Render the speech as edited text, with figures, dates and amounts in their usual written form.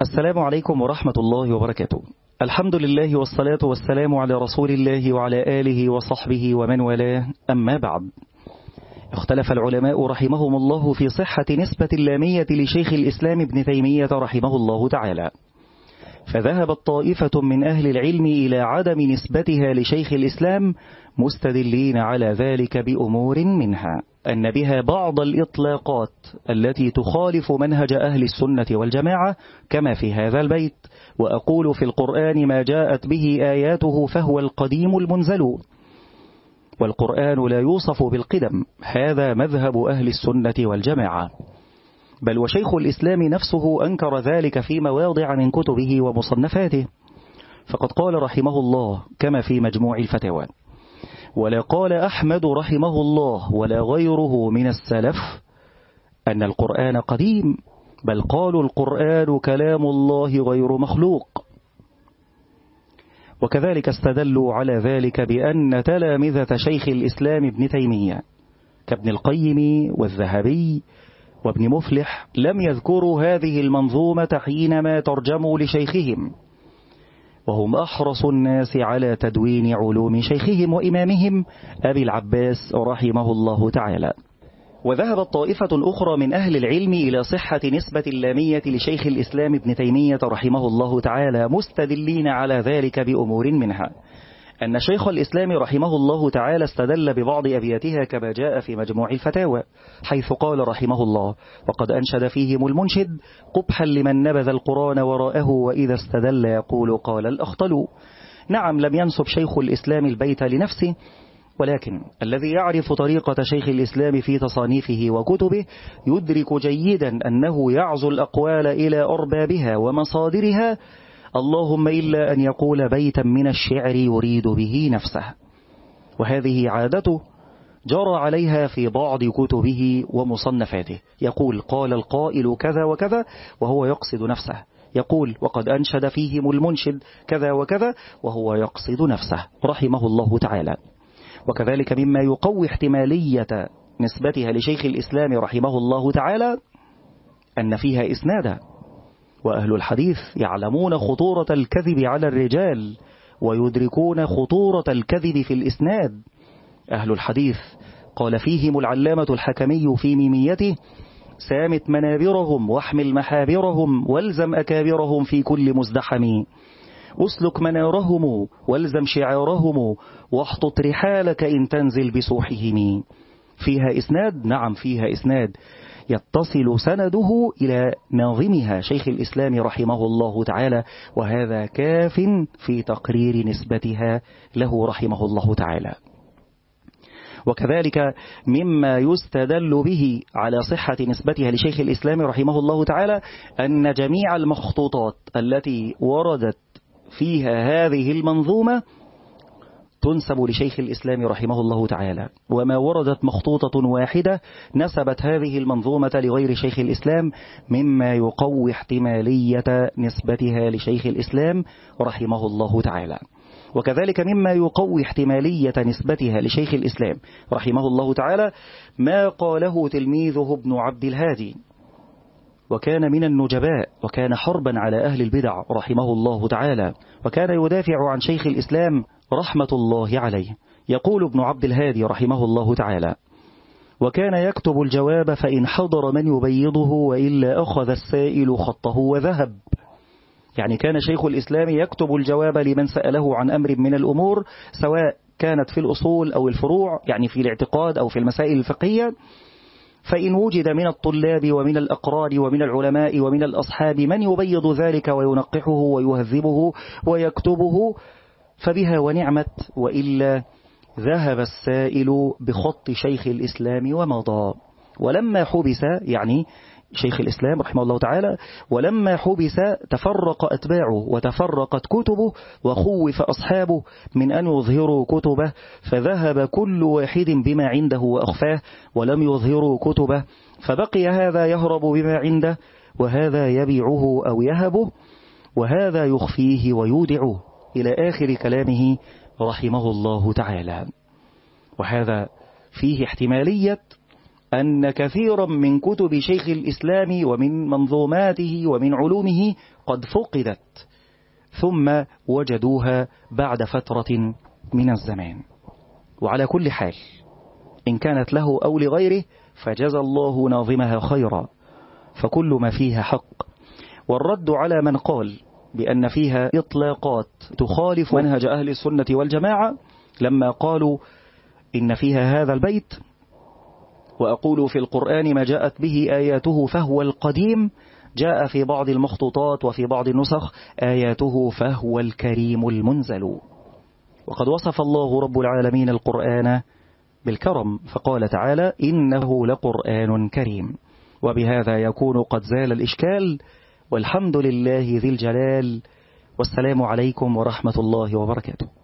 السلام عليكم ورحمة الله وبركاته. الحمد لله والصلاة والسلام على رسول الله وعلى آله وصحبه ومن والاه، أما بعد. اختلف العلماء رحمهم الله في صحة نسبة اللامية لشيخ الإسلام ابن تيمية رحمه الله تعالى، فذهبت طائفة من أهل العلم إلى عدم نسبتها لشيخ الإسلام، مستدلين على ذلك بأمور، منها أن بها بعض الإطلاقات التي تخالف منهج أهل السنة والجماعة، كما في هذا البيت: وأقول في القرآن ما جاءت به آياته فهو القديم المنزل، والقرآن لا يوصف بالقدم. هذا مذهب أهل السنة والجماعة، بل وشيخ الإسلام نفسه أنكر ذلك في مواضع من كتبه ومصنفاته، فقد قال رحمه الله كما في مجموع الفتاوى: ولا قال أحمد رحمه الله ولا غيره من السلف أن القرآن قديم، بل قالوا القرآن كلام الله غير مخلوق. وكذلك استدلوا على ذلك بأن تلامذة شيخ الإسلام ابن تيمية كابن القيم والذهبي وابن مفلح لم يذكروا هذه المنظومة حينما ترجموا لشيخهم، وهم أحرص الناس على تدوين علوم شيخهم وإمامهم أبي العباس رحمه الله تعالى. وذهبت طائفة أخرى من أهل العلم إلى صحة نسبة اللامية لشيخ الإسلام ابن تيمية رحمه الله تعالى، مستدلين على ذلك بأمور، منها أن شيخ الإسلام رحمه الله تعالى استدل ببعض أبياتها كما جاء في مجموع الفتاوى، حيث قال رحمه الله: وقد أنشد فيهم المنشد قبحا لمن نبذ القرآن وراءه، وإذا استدل يقول قال الأخطل. نعم، لم ينسب شيخ الإسلام البيت لنفسه، ولكن الذي يعرف طريقة شيخ الإسلام في تصانيفه وكتبه يدرك جيدا أنه يعزو الأقوال إلى أربابها ومصادرها، اللهم إلا أن يقول بيتا من الشعر يريد به نفسه، وهذه عادته جرى عليها في بعض كتبه ومصنفاته. يقول قال القائل كذا وكذا وهو يقصد نفسه، يقول وقد أنشد فيهم المنشد كذا وكذا وهو يقصد نفسه رحمه الله تعالى. وكذلك مما يقوي احتمالية نسبتها لشيخ الإسلام رحمه الله تعالى أن فيها إسنادا، وأهل الحديث يعلمون خطورة الكذب على الرجال ويدركون خطورة الكذب في الإسناد. أهل الحديث قال فيهم العلامة الحكمي في ميميته: سامت منابرهم واحمل محابرهم والزم أكابرهم في كل مزدحم، أسلك منارهم والزم شعارهم واحطط رحالك إن تنزل بسوحهم. فيها إسناد، نعم فيها إسناد يتصل سنده إلى ناظمها شيخ الإسلام رحمه الله تعالى، وهذا كاف في تقرير نسبتها له رحمه الله تعالى. وكذلك مما يستدل به على صحة نسبتها لشيخ الإسلام رحمه الله تعالى أن جميع المخطوطات التي وردت فيها هذه المنظومة تنسب لشيخ الإسلام رحمه الله تعالى، وما وردت مخطوطة واحدة نسبت هذه المنظومة لغير شيخ الإسلام، مما يقوي احتمالية نسبتها لشيخ الإسلام رحمه الله تعالى. وكذلك مما يقوي احتمالية نسبتها لشيخ الإسلام رحمه الله تعالى ما قاله تلميذه ابن عبد الهادي، وكان من النجباء، وكان حربا على أهل البدع رحمه الله تعالى، وكان يدافع عن شيخ الإسلام رحمة الله عليه. يقول ابن عبد الهادي رحمه الله تعالى: وكان يكتب الجواب فإن حضر من يبيضه وإلا أخذ السائل خطه وذهب. يعني كان شيخ الإسلام يكتب الجواب لمن سأله عن أمر من الأمور، سواء كانت في الأصول أو الفروع، يعني في الاعتقاد أو في المسائل الفقهية، فإن وجد من الطلاب ومن الأقران ومن العلماء ومن الأصحاب من يبيض ذلك وينقحه ويهذبه ويكتبه فبها ونعمت، وإلا ذهب السائل بخط شيخ الإسلام ومضى. ولما حبس، يعني شيخ الإسلام رحمه الله تعالى، ولما حبس تفرق أتباعه وتفرقت كتبه وخوف أصحابه من أن يظهروا كتبه، فذهب كل واحد بما عنده وأخفاه ولم يظهروا كتبه، فبقي هذا يهرب بما عنده وهذا يبيعه أو يهبه وهذا يخفيه ويودعه، إلى آخر كلامه رحمه الله تعالى. وهذا فيه احتمالية أن كثيرا من كتب شيخ الإسلام ومن منظوماته ومن علومه قد فقدت ثم وجدوها بعد فترة من الزمان. وعلى كل حال إن كانت له أو لغيره فجزى الله ناظمها خيرا، فكل ما فيها حق. والرد على من قال بأن فيها إطلاقات تخالف منهج أهل السنة والجماعة لما قالوا إن فيها هذا البيت: وأقول في القرآن ما جاءت به آياته فهو القديم، جاء في بعض المخطوطات وفي بعض النسخ آياته فهو الكريم المنزل. وقد وصف الله رب العالمين القرآن بالكرم فقال تعالى: إنه لقرآن كريم. وبهذا يكون قد زال الإشكال، والحمد لله ذي الجلال، والسلام عليكم ورحمة الله وبركاته.